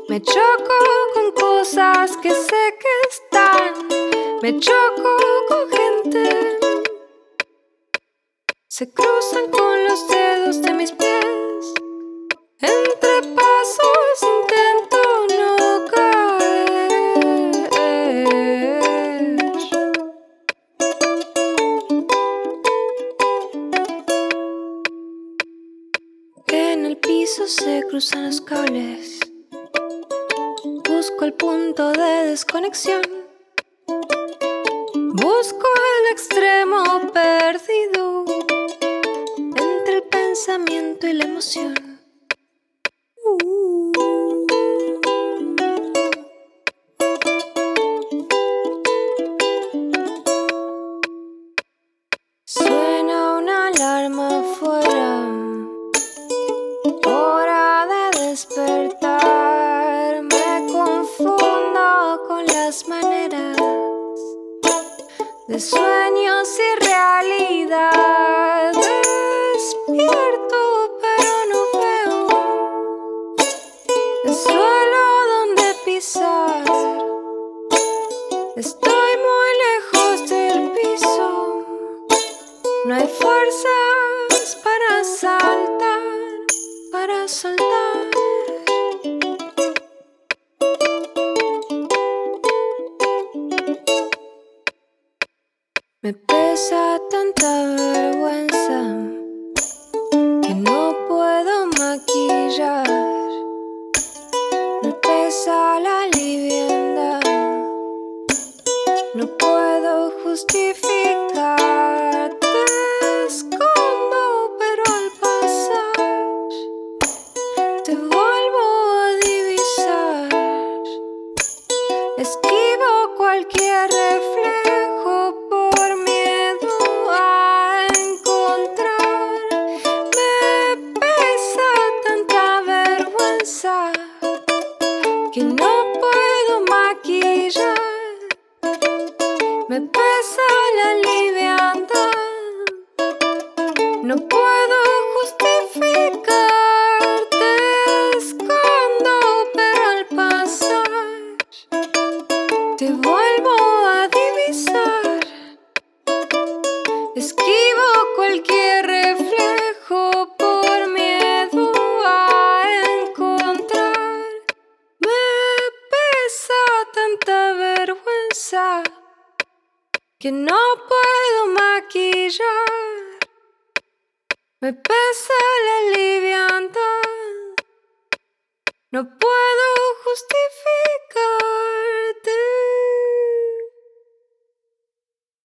Me choco con cosas que sé que están. Me choco con gente. Se cruzan con los dedos de mis pies. Entre pasos intento no caer. En el piso se cruzan los cables. Busco el punto de desconexión. Busco el extremo perdido entre el pensamiento y la emoción. Suena una alarma afuera. Hora de despertar. Me confundo con las maneras de sueños y realidad. Despierto pero no veo el suelo donde pisar. Estoy muy lejos del piso. No hay fuerzas para saltar, para soltar. Me pesa tanta vergüenza que no puedo maquillar. Me pesa la liviandad, no puedo justificar. Te escondo, pero al pasar te vuelvo a divisar. Esquivo cualquier reflejo por miedo a encontrar. Me pesa tanta vergüenza que no puedo maquillar. Me pesa la liviandad, no puedo justificar. Te escondo, pero al pasar te vuelvo a divisar. Esquivo cualquier reflejo por miedo a encontrar. Me pesa tanta vergüenza que no puedo maquillar. Me pesa la liviandad, no puedo justificar.